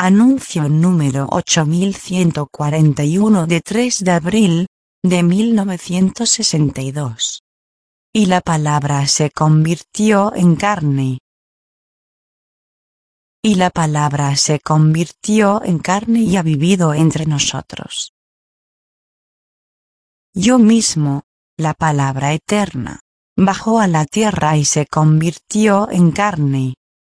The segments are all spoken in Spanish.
Anuncio número 8141 de 3 de abril, de 1962. Y la palabra se convirtió en carne. Y la palabra se convirtió en carne y ha vivido entre nosotros. Yo mismo, la palabra eterna, bajó a la tierra y se convirtió en carne.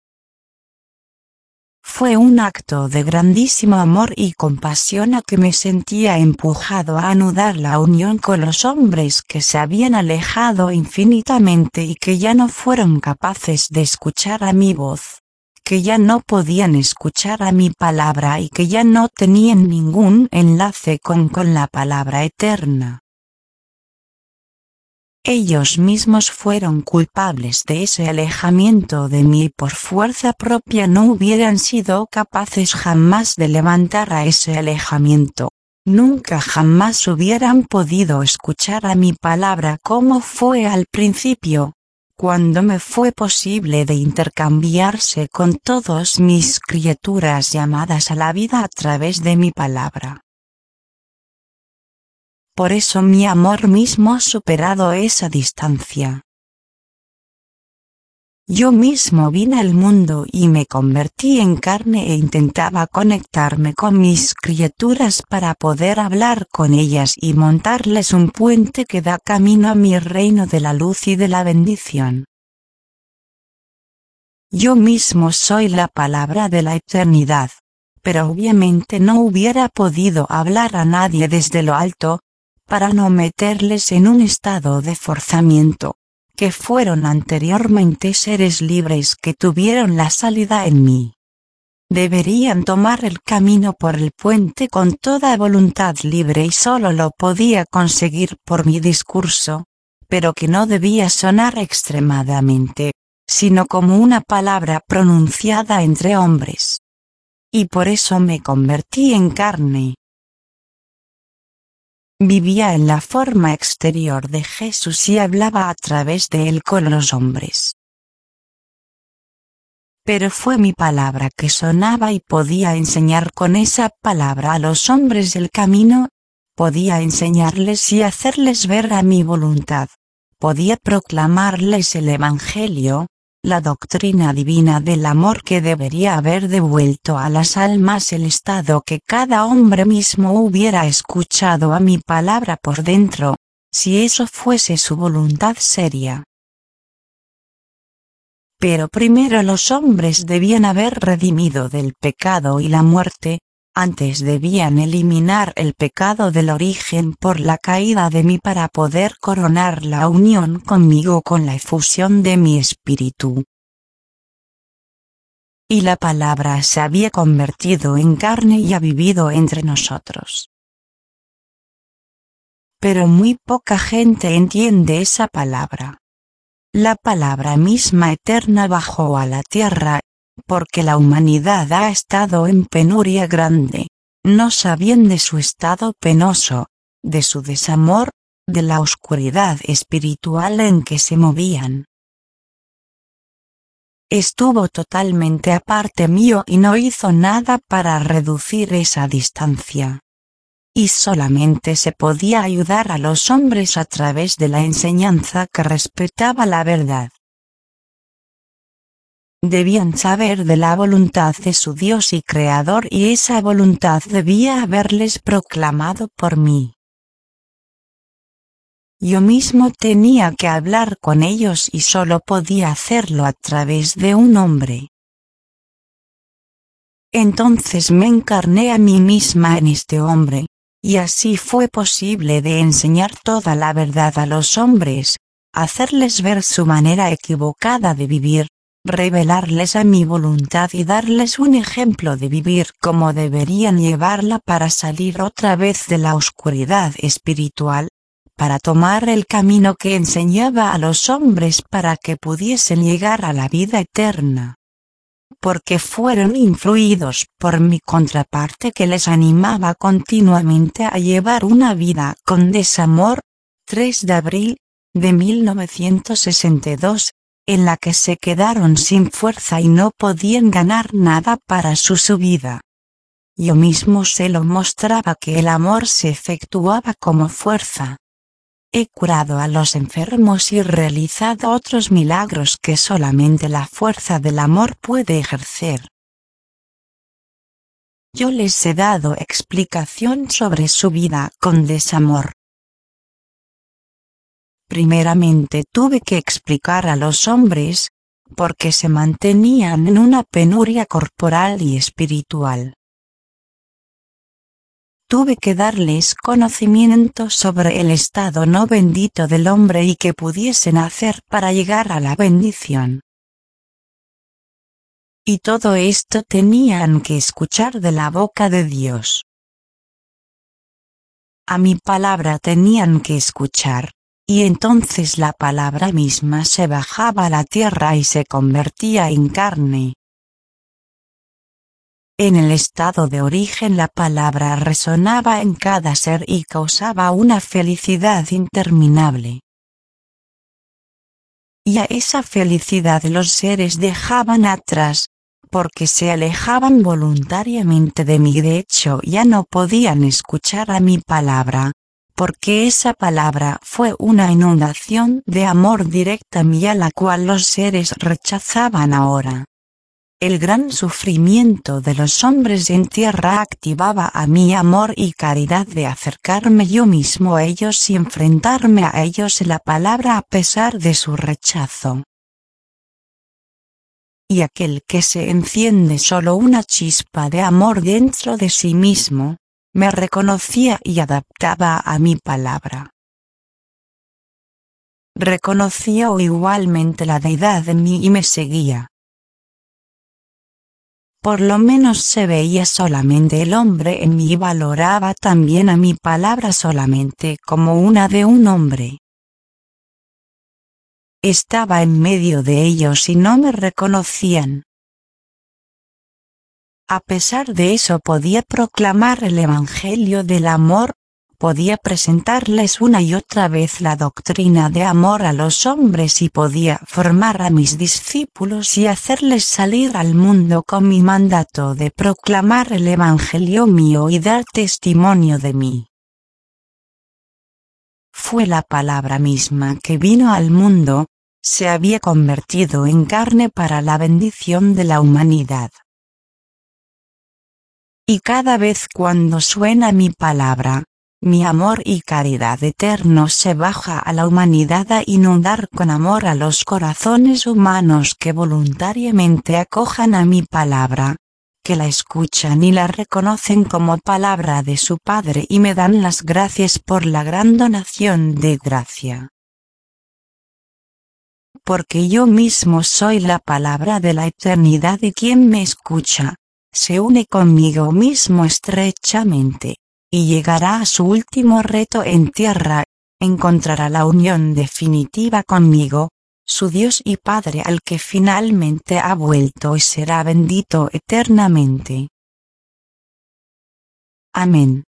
Fue un acto de grandísimo amor y compasión a que me sentía empujado a anudar la unión con los hombres que se habían alejado infinitamente y que ya no fueron capaces de escuchar a mi voz, que ya no podían escuchar a mi palabra y que ya no tenían ningún enlace con la palabra eterna. Ellos mismos fueron culpables de ese alejamiento de mí y por fuerza propia no hubieran sido capaces jamás de levantar a ese alejamiento. Nunca jamás hubieran podido escuchar a mi palabra como fue al principio, cuando me fue posible de intercambiarse con todas mis criaturas llamadas a la vida a través de mi palabra. Por eso mi amor mismo ha superado esa distancia. Yo mismo vine al mundo y me convertí en carne e intentaba conectarme con mis criaturas para poder hablar con ellas y montarles un puente que da camino a mi reino de la luz y de la bendición. Yo mismo soy la palabra de la eternidad, pero obviamente no hubiera podido hablar a nadie desde lo alto, para no meterles en un estado de forzamiento, que fueron anteriormente seres libres que tuvieron la salida en mí. Deberían tomar el camino por el puente con toda voluntad libre y solo lo podía conseguir por mi discurso, pero que no debía sonar extremadamente, sino como una palabra pronunciada entre hombres. Y por eso me convertí en carne. Vivía en la forma exterior de Jesús y hablaba a través de él con los hombres. Pero fue mi palabra que sonaba y podía enseñar con esa palabra a los hombres el camino, podía enseñarles y hacerles ver a mi voluntad, podía proclamarles el Evangelio, la doctrina divina del amor que debería haber devuelto a las almas el estado que cada hombre mismo hubiera escuchado a mi palabra por dentro, si eso fuese su voluntad seria. Pero primero los hombres debían haber redimido del pecado y la muerte, antes debían eliminar el pecado del origen por la caída de mí para poder coronar la unión conmigo con la efusión de mi espíritu. Y la palabra se había convertido en carne y ha vivido entre nosotros. Pero muy poca gente entiende esa palabra. La palabra misma eterna bajó a la tierra, porque la humanidad ha estado en penuria grande, no sabían de su estado penoso, de su desamor, de la oscuridad espiritual en que se movían. Estuvo totalmente aparte mío y no hizo nada para reducir esa distancia. Y solamente se podía ayudar a los hombres a través de la enseñanza que respetaba la verdad. Debían saber de la voluntad de su Dios y Creador y esa voluntad debía haberles proclamado por mí. Yo mismo tenía que hablar con ellos y solo podía hacerlo a través de un hombre. Entonces me encarné a mí misma en este hombre, y así fue posible de enseñar toda la verdad a los hombres, hacerles ver su manera equivocada de vivir, revelarles a mi voluntad y darles un ejemplo de vivir como deberían llevarla para salir otra vez de la oscuridad espiritual, para tomar el camino que enseñaba a los hombres para que pudiesen llegar a la vida eterna. Porque fueron influidos por mi contraparte que les animaba continuamente a llevar una vida con desamor, 3 de abril, de 1962, en la que se quedaron sin fuerza y no podían ganar nada para su subida. yo mismo se lo mostraba que el amor se efectuaba como fuerza. He curado a los enfermos y realizado otros milagros que solamente la fuerza del amor puede ejercer. Yo les he dado explicación sobre su vida con desamor. Primeramente tuve que explicar a los hombres por qué se mantenían en una penuria corporal y espiritual. Tuve que darles conocimiento sobre el estado no bendito del hombre y qué pudiesen hacer para llegar a la bendición. Y todo esto tenían que escuchar de la boca de Dios. A mi palabra tenían que escuchar, y entonces la palabra misma se bajaba a la tierra y se convertía en carne. En el estado de origen la palabra resonaba en cada ser y causaba una felicidad interminable. Y a esa felicidad los seres dejaban atrás, porque se alejaban voluntariamente de mí. De hecho, ya no podían escuchar a mi palabra, porque esa palabra fue una inundación de amor directa a mí, a la cual los seres rechazaban ahora. El gran sufrimiento de los hombres en tierra activaba a mi amor y caridad de acercarme yo mismo a ellos y enfrentarme a ellos en la palabra a pesar de su rechazo. Y aquel que se enciende solo una chispa de amor dentro de sí mismo, me reconocía y adaptaba a mi palabra. Reconocía igualmente la deidad en mí y me seguía. Por lo menos se veía solamente el hombre en mí y valoraba también a mi palabra solamente como una de un hombre. Estaba en medio de ellos y no me reconocían. A pesar de eso podía proclamar el Evangelio del amor, podía presentarles una y otra vez la doctrina de amor a los hombres y podía formar a mis discípulos y hacerles salir al mundo con mi mandato de proclamar el Evangelio mío y dar testimonio de mí. Fue la palabra misma que vino al mundo, se había convertido en carne para la bendición de la humanidad. Y cada vez cuando suena mi palabra, mi amor y caridad eterno se baja a la humanidad a inundar con amor a los corazones humanos que voluntariamente acojan a mi palabra, que la escuchan y la reconocen como palabra de su Padre y me dan las gracias por la gran donación de gracia. Porque yo mismo soy la palabra de la eternidad y quien me escucha, se une conmigo mismo estrechamente, y llegará a su último reto en tierra, encontrará la unión definitiva conmigo, su Dios y Padre al que finalmente ha vuelto y será bendito eternamente. Amén.